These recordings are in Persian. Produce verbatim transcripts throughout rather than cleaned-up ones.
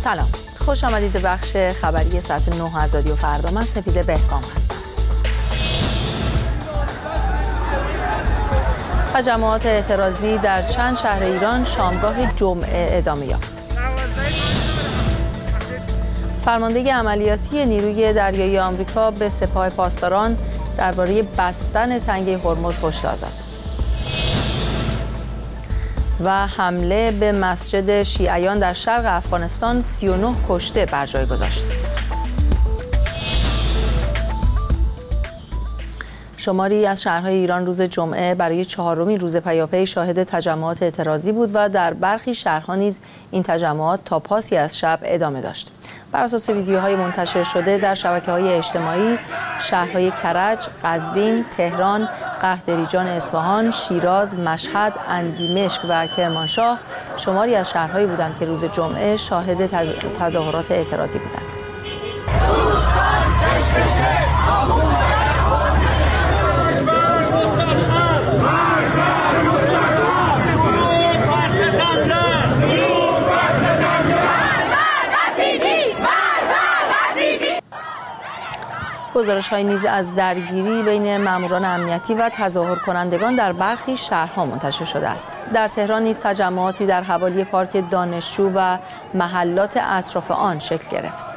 سلام، خوش آمدید به بخش خبری ساعت نه از رادیو فردا. من سپیده بهکام هستم. تجمعات اعتراضی در چند شهر ایران شامگاه جمعه ادامه یافت. فرمانده عملیاتی نیروی دریایی آمریکا به سپاه پاسداران درباره بستن تنگه هرمز هشدار داد. و حمله به مسجد شیعیان در شرق افغانستان سی و نه کشته بر جای گذاشت. شماری از شهرهای ایران روز جمعه برای چهارمین روز پیاپی شاهد تجمعات اعتراضی بود و در برخی شهرها نیز این تجمعات تا پاسی از شب ادامه داشت. بر اساس ویدیوهای منتشر شده در شبکه‌های اجتماعی، شهرهای کرج، قزوین، تهران، قهدریجان اصفهان، شیراز، مشهد، اندیمشک و کرمانشاه شماری از شهرهایی بودند که روز جمعه شاهد تظاهرات اعتراضی بودند. گزارش‌های نیز از درگیری بین ماموران امنیتی و تظاهر کنندگان در برخی شهرها منتشر شده است. در تهران نیز تجمعاتی در حوالی پارک دانشجو و محلات اطراف آن شکل گرفت.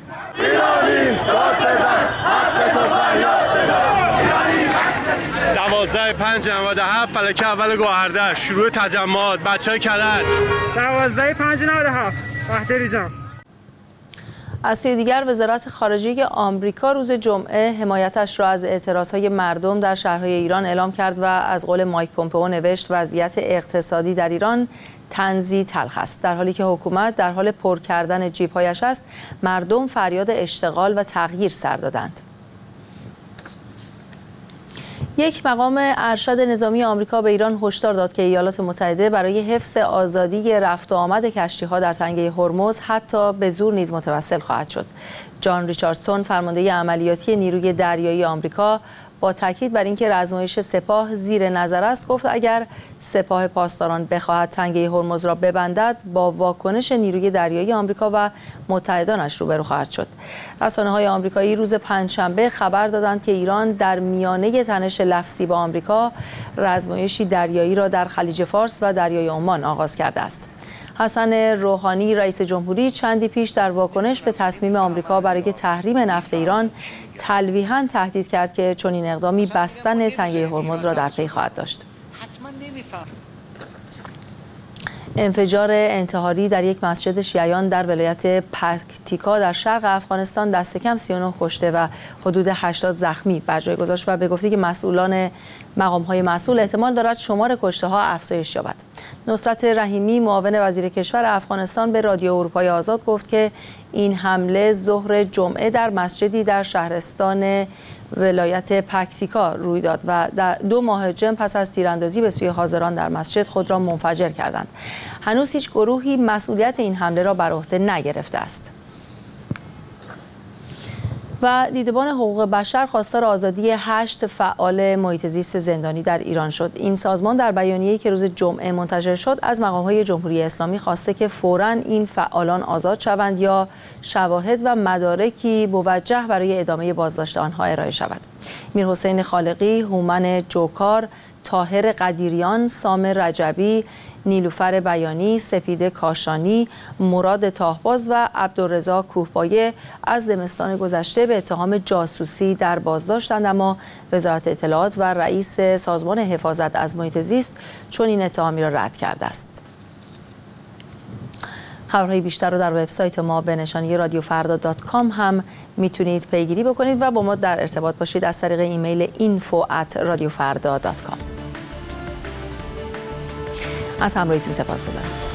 دوازده پنج نود و هفت فلکه اول گوهرده شروع تجمعات بچه‌های کرج. دوازده پنج نود و هفت قهدریجان. از سوی دیگر وزارت خارجه آمریکا روز جمعه حمایتش را از اعتراضهای مردم در شهرهای ایران اعلام کرد و از قول مایک پومپئو نوشت وضعیت اقتصادی در ایران طنزی تلخ است. در حالی که حکومت در حال پر کردن جیب‌هایش است، مردم فریاد اشتغال و تغییر سر دادند. یک مقام ارشد نظامی آمریکا به ایران هشدار داد که ایالات متحده برای حفظ آزادی رفت و آمد کشتی‌ها در تنگه هرمز حتی به زور نیز متوسل خواهد شد. جان ریچاردسون فرمانده عملیاتی نیروی دریایی آمریکا با تاکید بر اینکه رزمایش سپاه زیر نظر است گفت اگر سپاه پاسداران بخواهد تنگه هرمز را ببندد با واکنش نیروی دریایی آمریکا و متحدانش روبرو خواهد شد. رسانه‌های آمریکایی روز پنجشنبه خبر دادند که ایران در میانه تنش لفظی با آمریکا رزمایشی دریایی را در خلیج فارس و دریای عمان آغاز کرده است. حسن روحانی رئیس جمهوری چندی پیش در واکنش به تصمیم آمریکا برای تحریم نفت ایران تلویحاً تهدید کرد که چنین اقدامی بستن تنگه هرمز را در پی خواهد داشت. انفجار انتحاری در یک مسجد شیعیان در ولایت پکتیکا در شرق افغانستان دست کم سی و نه کشته و حدود هشتاد زخمی بر جای گذاشت و به گفته که مسئولان مقام‌های مسئول احتمال دارد شمار کشته‌ها افزایش یابد. نصرت رحیمی معاون وزیر کشور افغانستان به رادیو اروپای آزاد گفت که این حمله ظهر جمعه در مسجدی در شهرستان ولایت پکتیکا روی داد و دو مهاجم پس از تیراندازی به سوی حاضران در مسجد خود را منفجر کردند. هنوز هیچ گروهی مسئولیت این حمله را بر عهده نگرفته است. و دیدبان حقوق بشر خواستار آزادی هشت فعال محیط زیست زندانی در ایران شد. این سازمان در بیانیه‌ای که روز جمعه منتشر شد از مقام‌های جمهوری اسلامی خواسته که فوراً این فعالان آزاد شوند یا شواهد و مدارکی موجه برای ادامه بازداشت آنها ارائه شود. میرحسین خالقی، هومن جوکار، طاهر قدیریان، سامر رجبی، نیلوفر بیانی، سپیده کاشانی، مراد تاهباز و عبدالرضا کوهپایه از زمستان گذشته به اتهام جاسوسی در بازداشتند، اما وزارت اطلاعات و رئیس سازمان حفاظت از محیط زیست چون این اتهامی را رد کرده است. خبرهای بیشتر رو در وبسایت ما به نشانی رادیو فردا دات کام هم میتونید پیگیری بکنید و با ما در ارتباط باشید از طریق ایمیل اینفو ات رادیو فردا دات کام. از همراهیتون سپاسگزارم.